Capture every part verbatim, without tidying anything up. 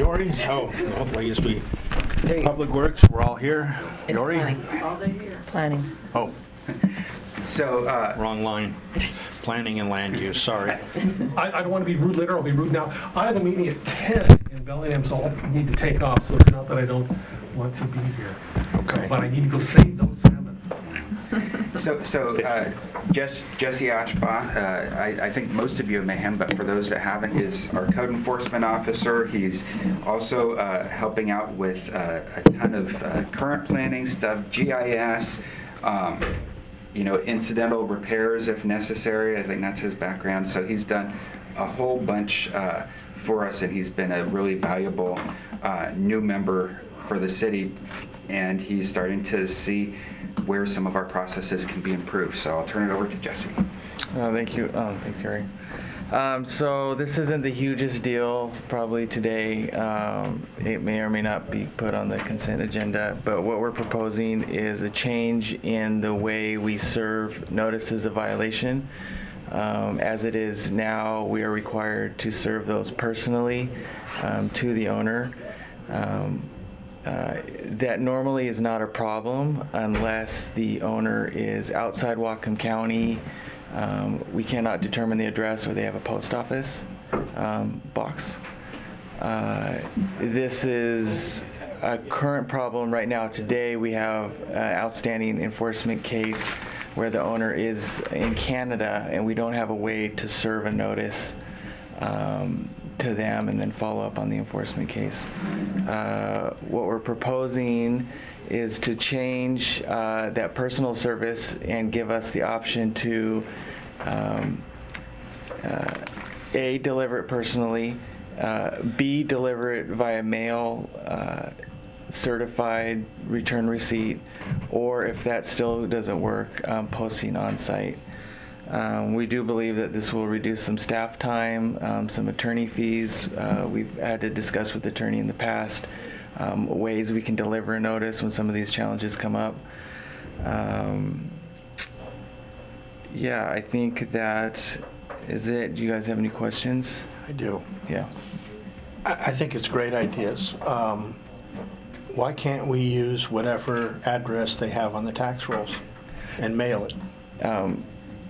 Yori? Oh, well, I guess we, There you go. Public Works, we're all here. It's Yori? planning. Planning. Oh, So, uh, wrong line. Planning and land use, sorry. I, I don't want to be rude later, I'll be rude now. I have a meeting at ten in Bellingham, so I need to take off, so it's not that I don't want to be here. Okay. But I need to go save those salmon. so, so uh, Jess, Jesse Ashbaugh, uh, I, I think most of you may him, but for those that haven't, is our code enforcement officer. He's also uh, helping out with uh, a ton of uh, current planning stuff, G I S, um, you know, incidental repairs if necessary. I think that's his background. So he's done a whole bunch uh, for us, and he's been a really valuable uh, new member for the city. And he's starting to see where some of our processes can be improved. So I'll turn it over to Jesse. Oh, thank you. Oh, thanks, Harry. Um, so this isn't the hugest deal probably today. Um, it may or may not be put on the consent agenda, but what we're proposing is a change in the way we serve notices of violation. Um, as it is now, we are required to serve those personally um, to the owner. Um, Uh, that normally is not a problem unless the owner is outside Whatcom County. Um, we cannot determine the address, or they have a post office um, box. Uh, this is a current problem right now. Today we have an outstanding enforcement case where the owner is in Canada, and we don't have a way to serve a notice um, to them and then follow up on the enforcement case. Uh, what we're proposing is to change uh, that personal service and give us the option to um, uh, A, deliver it personally, uh, B, deliver it via mail, uh, certified return receipt, or if that still doesn't work, um, posting on site. Um, we do believe that this will reduce some staff time, um, some attorney fees. Uh, we've had to discuss with the attorney in the past um, ways we can deliver a notice when some of these challenges come up. Um, yeah, I think that is it. Do you guys have any questions? I do. Yeah. I, I think it's great ideas. Um, why can't we use whatever address they have on the tax rolls and mail it? Um,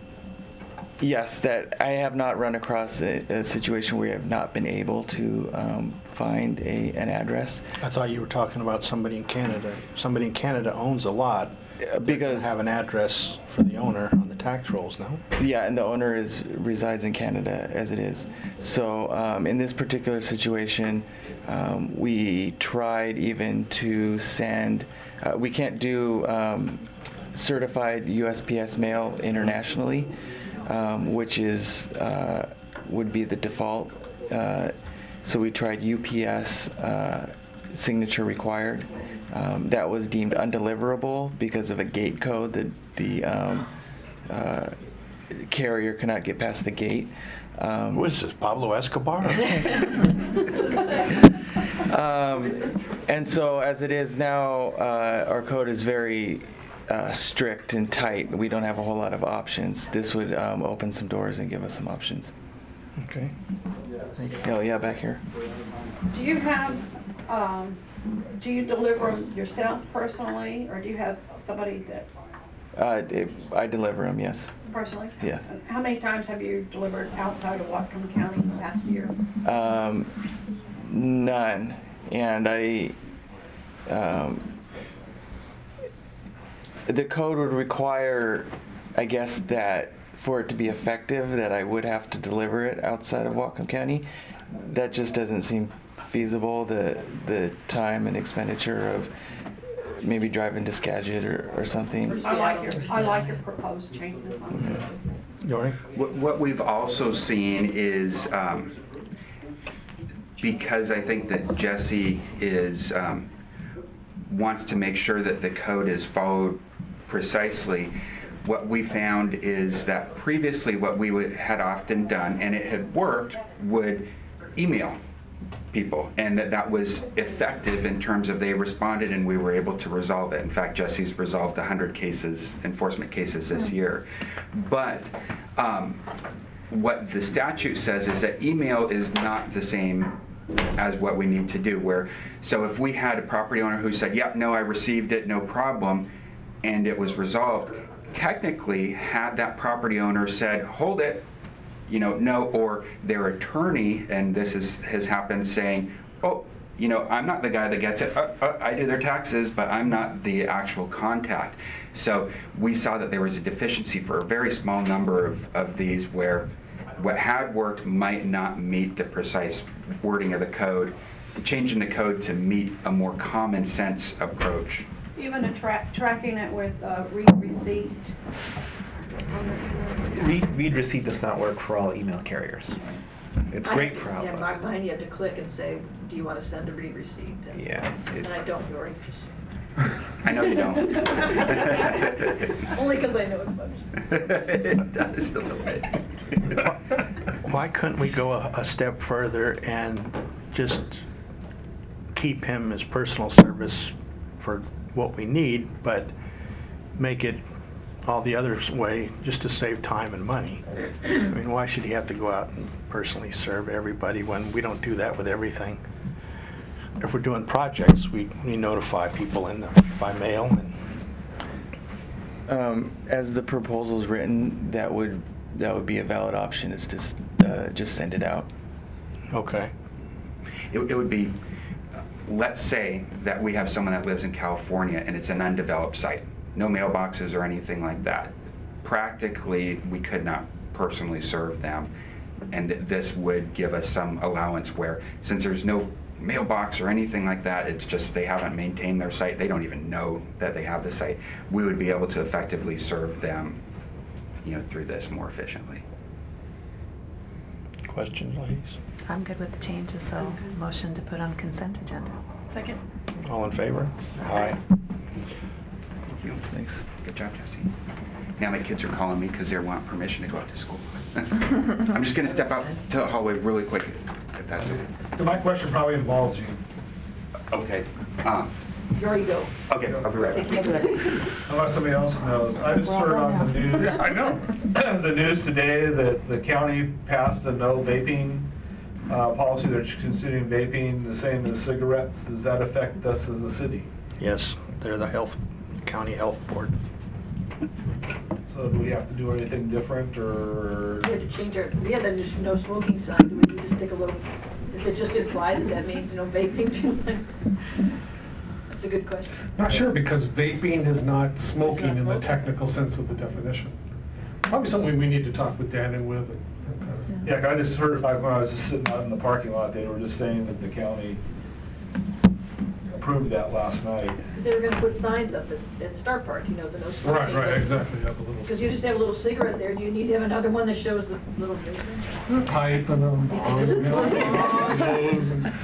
Yes, that I have not run across a, a situation where I have not been able to um, find a, an address. I thought you were talking about somebody in Canada. Somebody in Canada owns a lot. Uh, because have an address for the owner on the tax rolls, no? Yeah, and the owner is resides in Canada as it is. So um, in this particular situation, um, we tried even to send. Uh, we can't do um, certified U S P S mail internationally. Um, which is uh, would be the default. Uh, so we tried U P S uh, signature required. Um, that was deemed undeliverable because of a gate code that the um, uh, carrier cannot get past the gate. Um, Who is this, Pablo Escobar? um, and so as it is now, uh, our code is very Uh, strict and tight. We don't have a whole lot of options. This would um, open some doors and give us some options. Okay. Oh yeah, back here. Do you have, um, do you deliver them yourself personally, or do you have somebody that Uh, it, I deliver them, yes. personally? Yes. How many times have you delivered outside of Whatcom County in the past year? Um, none. And I, um, the code would require, I guess, that for it to be effective, that I would have to deliver it outside of Whatcom County. That just doesn't seem feasible, the the time and expenditure of maybe driving to Skagit or, or something. I like your, I like your proposed changes. Yori? What, what we've also seen is, um, because I think that Jesse is, um, wants to make sure that the code is followed precisely, what we found is that previously what we would, had often done, and it had worked, would email people, and that that was effective in terms of they responded and we were able to resolve it. In fact, Jesse's resolved one hundred cases, enforcement cases this year. But um, what the statute says is that email is not the same as what we need to do. Where, so if we had a property owner who said, yep, no, I received it, no problem, and it was resolved, technically, had that property owner said, hold it, you know, no, or their attorney, and this is, has happened, saying, oh, you know, I'm not the guy that gets it. Uh, uh, I do their taxes, but I'm not the actual contact. So we saw that there was a deficiency for a very small number of, of these where what had worked might not meet the precise wording of the code, changing the code to meet a more common sense approach. Even a track, tracking it with uh, read receipt. on the email. Read, read receipt does not work for all email carriers. It's great for Yeah, my- Outlook. mine you have to click and say, do you want to send a read receipt? And- Yeah. And I don't, Dory. I know you don't. Only because I know it's published. It does a little bit. Why couldn't we go a, a step further and just keep him as personal service for what we need, but make it all the other way just to save time and money? I mean, why should he have to go out and personally serve everybody when we don't do that with everything? If we're doing projects, we, we notify people in the, by mail and Um, as the proposal's written, that would, that would be a valid option, is to s- uh, just send it out. okay. It, it would be, let's say that we have someone that lives in California and it's an undeveloped site, no mailboxes or anything like that. Practically, we could not personally serve them. And this would give us some allowance where, since there's no mailbox or anything like that, it's just they haven't maintained their site, they don't even know that they have the site, we would be able to effectively serve them, you know, through this more efficiently. Questions, ladies? I'm good with the changes, so motion to put on consent agenda. Second. All in favor? Aye. Thank you. Thanks. Good job, Jesse. Now my kids are calling me because they want permission to go out to school. I'm just gonna step out to the hallway really quick, if that's okay. So my question probably involves you. Okay. Um, Here you go. okay, I'll be right Take back. care of it. Unless somebody else knows. I just heard on the news. I know. The news today that the county passed a no vaping uh, policy. They're considering vaping the same as cigarettes. Does that affect us as a city? Yes, they're the health, county health board. So do we have to do anything different or? We had to change our, we had the no smoking sign, do we need to stick a little, is it just implied that that means no vaping too? That's a good question. Not sure, because vaping is not smoking in the smoking. technical sense of the definition. Probably something we need to talk with Dan and with. and- Yeah, 'cause I just heard, like, when I was just sitting out in the parking lot, they were just saying that the county approved that last night. Because they were gonna put signs up at, at Star Park, you know, the no smoking. Right, right, exactly, have a little Because you just have a little cigarette there, do you need to have another one that shows the little vaping? pipe and um, you know, nose and-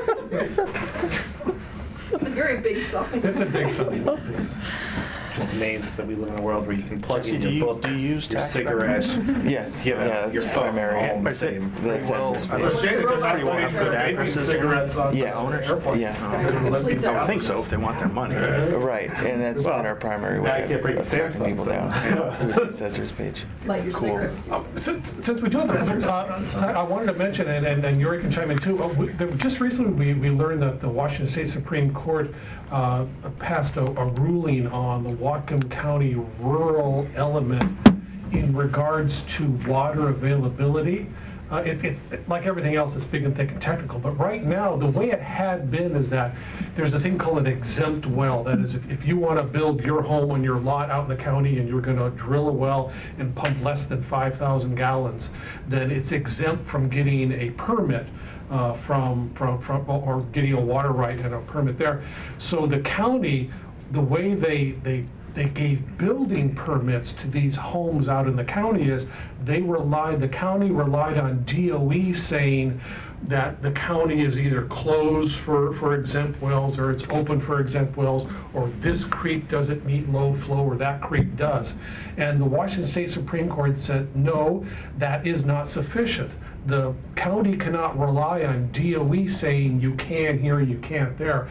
It's a very big sign. It's a big sign. It's a big sign. Just amazed that we live in a world where you can plug Jesse, in do your you- book, do you use your tax cigarette. Yes, You have yeah, your it's phone primary. all on the Is it same. The pretty well, assessor's are page. those Saying that pretty well have good vaping addresses cigarettes on the the owners? airports. Yeah. I would think so, if they want their money. Right, and that's Well, been our primary now way you can't break of the tracking Samsung, people so- down, through the assessor's page. Light your Cool. cigarette. Oh, Since since we do have that, uh, so I wanted to mention, and- and and Yuri can chime in too, uh, we- there- just recently we we learned that the Washington State Supreme Court uh, passed a a ruling on the Whatcom County rural element in regards to water availability. Uh, It, it, like everything else, it's big and thick and technical, but right now, the way it had been is that there's a thing called an exempt well. That is, if, if you want to build your home on your lot out in the county and you're going to drill a well and pump less than five thousand gallons, then it's exempt from getting a permit uh, from, from, from, or getting a water right and a permit there. So the county, the way they, they they gave building permits to these homes out in the county is they relied, the county relied on D O E saying that the county is either closed for, for exempt wells or it's open for exempt wells, or this creek doesn't meet low flow or that creek does. And the Washington State Supreme Court said, no, that is not sufficient. The county cannot rely on D O E saying you can here, you can't there.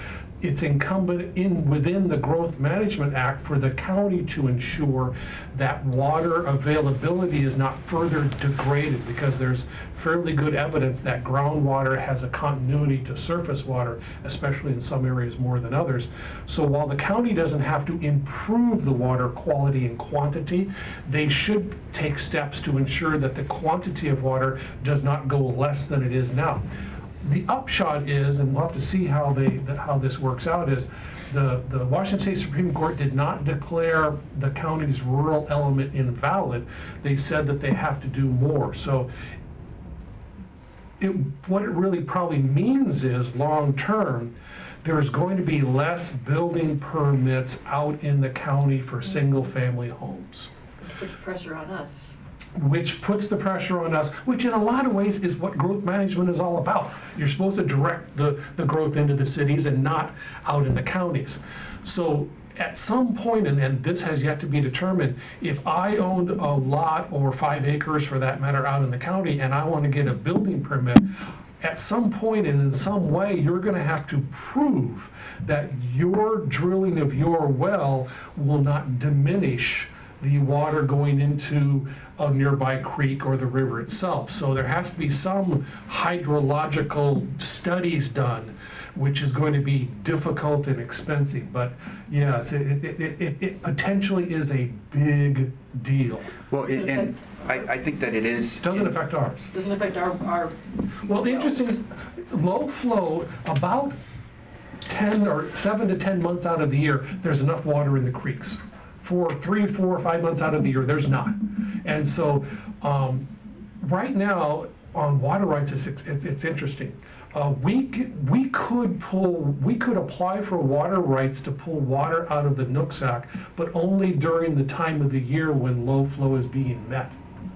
it's incumbent in, within the Growth Management Act for the county to ensure that water availability is not further degraded, because there's fairly good evidence that groundwater has a continuity to surface water, especially in some areas more than others. So while the county doesn't have to improve the water quality and quantity, they should take steps to ensure that the quantity of water does not go less than it is now. The upshot is, and we'll have to see how they, how this works out, is the, the Washington State Supreme Court did not declare the county's rural element invalid. They said that they have to do more. So it, what it really probably means is, long-term, there's going to be less building permits out in the county for single-family homes, Puts pressure on us. which puts the pressure on us, which in a lot of ways is what growth management is all about. You're supposed to direct the, the growth into the cities and not out in the counties. So at some point, and, and this has yet to be determined, if I owned a lot or five acres for that matter out in the county and I want to get a building permit, at some point and in some way, you're going to have to prove that your drilling of your well will not diminish the water going into a nearby creek or the river itself. So there has to be some hydrological studies done, which is going to be difficult and expensive. But yes, it, it, it, it potentially is a big deal. Well, it- and I, I think that it is. Doesn't affect ours. Doesn't affect our, our. Well, the interesting is, low flow, about ten or seven to ten months out of the year, there's enough water in the creeks. For three, four, five months out of the year, there's not. And so, um, right now, on water rights, it's, it's, it's interesting. Uh, we, c- we could pull, we could apply for water rights to pull water out of the Nooksack, but only during the time of the year when low flow is being met.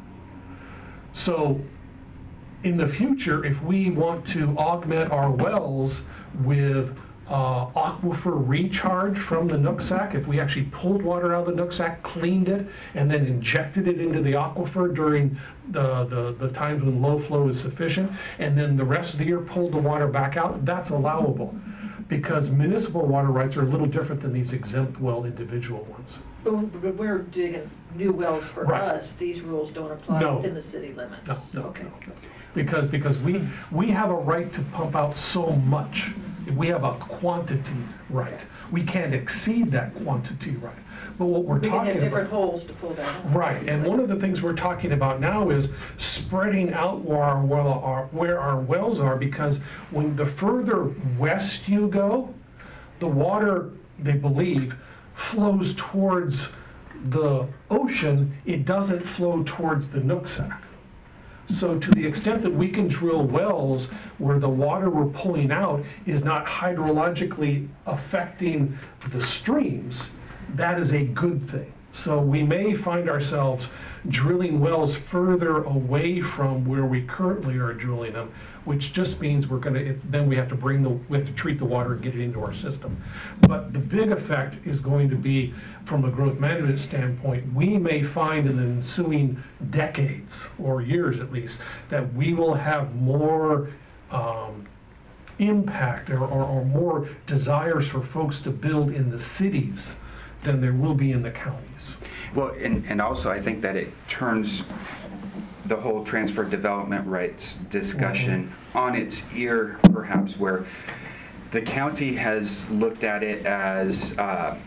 So, in the future, if we want to augment our wells with uh, aquifer recharge from the Nooksack, if we actually pulled water out of the Nooksack, cleaned it, and then injected it into the aquifer during the, the, the times when low flow is sufficient, and then the rest of the year pulled the water back out, that's allowable. Because municipal water rights are a little different than these exempt well individual ones. But when we're digging new wells for Right. us, these rules don't apply No. within the city limits. No, no, Okay. no. Because, because we, we have a right to pump out so much. We have a quantity right. We can't exceed that quantity right. But what we're We can talking have different about. holes to pull that out. Right, and one of the things we're talking about now is spreading out where our, well, our, where our wells are, because when the further west you go, the water, they believe, flows towards the ocean. It doesn't flow towards the Nooksack. So to the extent that we can drill wells where the water we're pulling out is not hydrologically affecting the streams, that is a good thing. So we may find ourselves drilling wells further away from where we currently are drilling them, which just means we're gonna, it- then we have to bring the, we have to treat the water and get it into our system. But the big effect is going to be, from a growth management standpoint, we may find in the ensuing decades, or years at least, that we will have more um, impact or, or, or more desires for folks to build in the cities than there will be in the counties. Well, and, and also I think that it turns the whole transfer development rights discussion on its ear, perhaps, where the county has looked at it as, uh,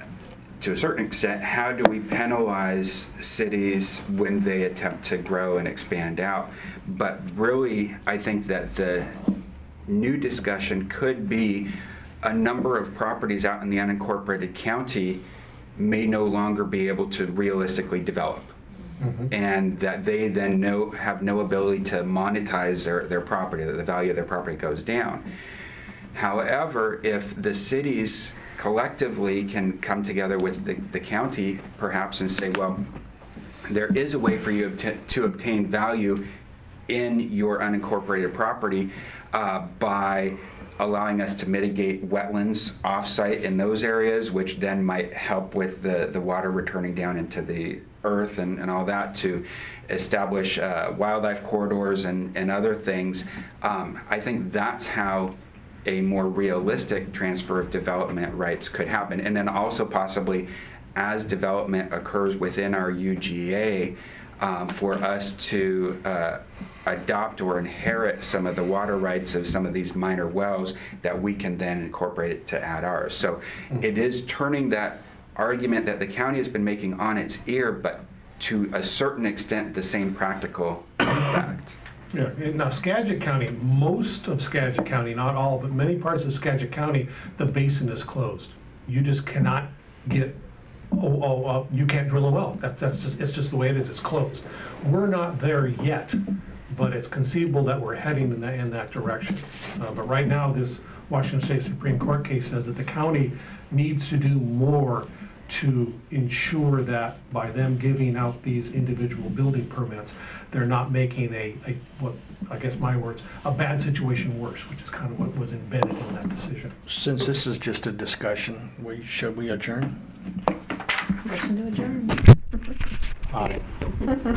to a certain extent, how do we penalize cities when they attempt to grow and expand out? But really, I think that the new discussion could be a number of properties out in the unincorporated county may no longer be able to realistically develop. Mhm. And that they then no, have no ability to monetize their, their property, that the value of their property goes down. However, if the cities collectively can come together with the, the county perhaps and say, well, there is a way for you to, to obtain value in your unincorporated property uh, by allowing us to mitigate wetlands off-site in those areas, which then might help with the, the water returning down into the earth and, and all that, to establish uh, wildlife corridors and, and other things. Um, I think that's how a more realistic transfer of development rights could happen. And then also possibly as development occurs within our U G A, um, for us to uh, adopt or inherit some of the water rights of some of these minor wells that we can then incorporate it to add ours. So it is turning that argument that the county has been making on its ear, but to a certain extent the same practical effect. Yeah, and now Skagit County, most of Skagit County, not all, but many parts of Skagit County, the basin is closed. You just cannot get, oh, oh, oh, you can't drill a well. That, that's just, it's just the way it is, it's closed. We're not there yet, but it's conceivable that we're heading in that, in that direction. Uh, but right now, this Washington State Supreme Court case says that the county needs to do more to ensure that by them giving out these individual building permits, they're not making a, a, what, I guess my words, a bad situation worse, which is kind of what was embedded in that decision. Since this is just a discussion, we, should we adjourn? Motion to adjourn. Aye.